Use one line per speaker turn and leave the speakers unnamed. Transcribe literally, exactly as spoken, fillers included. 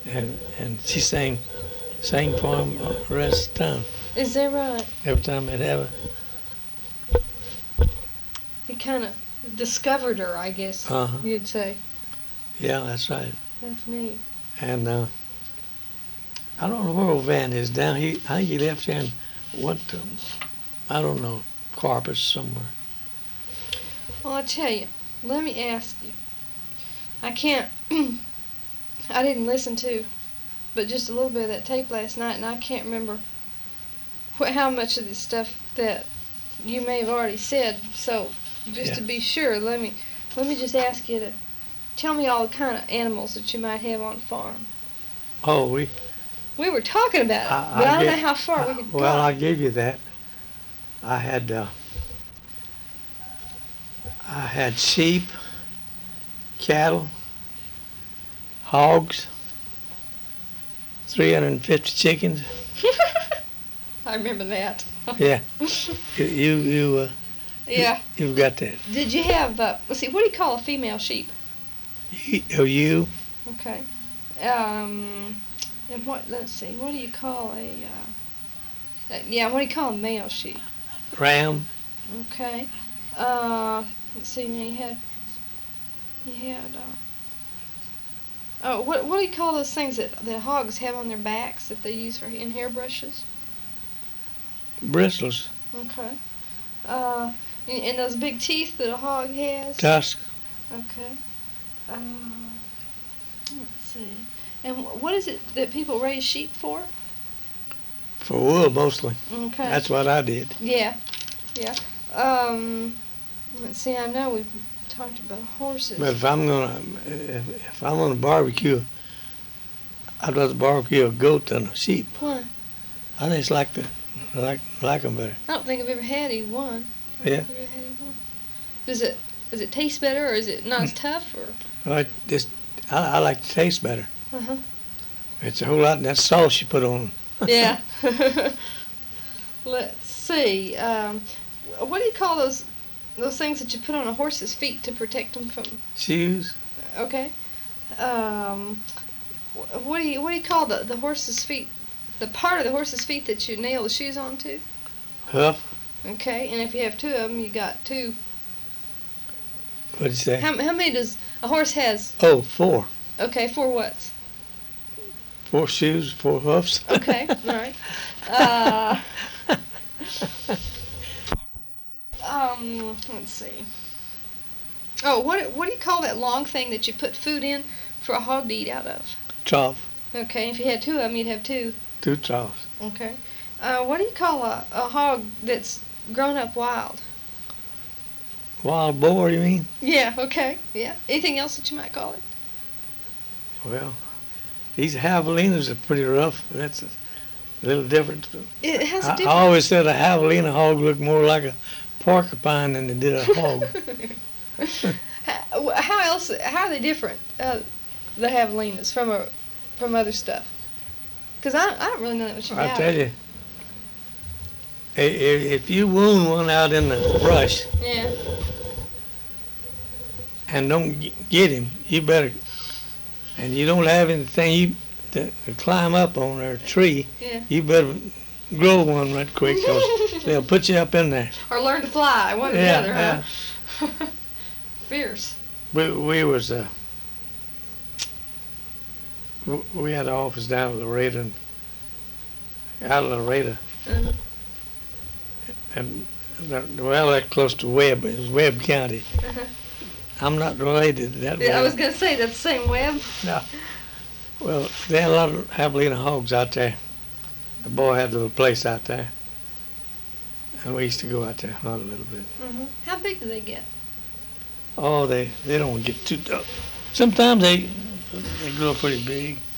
and and she sang sang for him the rest of the time.
Is that right?
Every time they'd have
He kind of discovered her, I guess
a, uh-huh.
you'd say.
Yeah, that's right.
That's neat.
And uh, I don't know where old Van is down. He I think he left here and went to, I don't know, Corpus somewhere.
Well, I tell you, let me ask you. I can't, I didn't listen to, but just a little bit of that tape last night, and I can't remember what, how much of this stuff that you may have already said. So, just
Yeah.
to be sure, let me let me just ask you to tell me all the kind of animals that you might have on the farm.
Oh, we.
We were talking about it,
I,
but I, don't
get-
know how far we
I-
could
Well,
go.
I gave you that. I had uh, I had sheep, cattle, hogs, three hundred fifty chickens.
I remember that.
Yeah, you you, you uh,
Yeah.
you've got that.
Did you have, uh, let's see, what do you call a female sheep?
You, oh, you
Okay. Um, and what, let's see, what do you call a, uh, uh, yeah, what do you call a male sheep?
ram,
Okay. Uh, let's see, now you had, you had, uh, oh, what, what do you call those things that the hogs have on their backs that they use for in hairbrushes?
bristles,
Okay. Uh, and, and those big teeth that a hog has?
tusk,
Okay. Uh, let's see. And wh- what is it that people raise sheep for?
for wool mostly.
Okay.
That's what I did.
Yeah. Yeah. Um, let's see. I know we've talked about horses.
But if I'm gonna if, if I'm gonna barbecue, I'd rather barbecue a goat than a sheep.
Why?
I just like the like like them better.
I don't think I've ever had either one.
Yeah.
Have you ever had either one? Does it does it taste better, or is it not as tough, or?
I just I, I like the taste better.
Uh huh.
It's a whole lot of that sauce you put on.
Yeah. Let's see. Um, what do you call those those things that you put on a horse's feet to protect them from?
Shoes,
Okay. Um, wh- what do you what do you call the the horse's feet? The part of the horse's feet that you nail the shoes onto?
hoof.
Okay. And if you have two of them, you got two.
What'd you say?
How how many does a horse has?
Oh, four.
Okay, four whats?
Four shoes, four hoofs.
Okay. All right. Uh, um, let's see. Oh, what what do you call that long thing that you put food in for a hog to eat out of?
Trough.
Okay, if you had two of them, you'd have two.
Two troughs.
Okay. Uh, what do you call a, a hog that's grown up wild?
Wild boar, you mean?
Yeah, okay, yeah. Anything else that you might call it?
Well, these javelinas are pretty rough. That's a little different.
It has a
I, I
different...
always said a javelina hog looked more like a porcupine than they did a hog.
how, how else, how are they different, uh, the javelinas, from a, from other stuff? Because I, I don't really know that much about
I tell
it.
you, i- i- if you wound one out in the brush
Yeah.
and don't g- get him, you better, and you don't have anything you to, to climb up on or a tree,
Yeah.
you better grow one right quick, 'cause they'll put you up in there.
Or learn to fly, one or the
Yeah,
other, huh? Fierce.
We, we was, uh, w- we had an office down at Laredo, and out of Laredo,
Uh-huh.
and that- well, that close to Webb, it was Webb County.
Uh-huh.
I'm not related to that.
Yeah, I
Webb.
was going to say, that's the same web.
No. Well, they had a lot of javelina hogs out there. The boy had a little place out there. And we used to go out there hunt a little bit.
Mm-hmm. How big do they get?
Oh, they, they don't get too tough. Sometimes they they grow pretty big.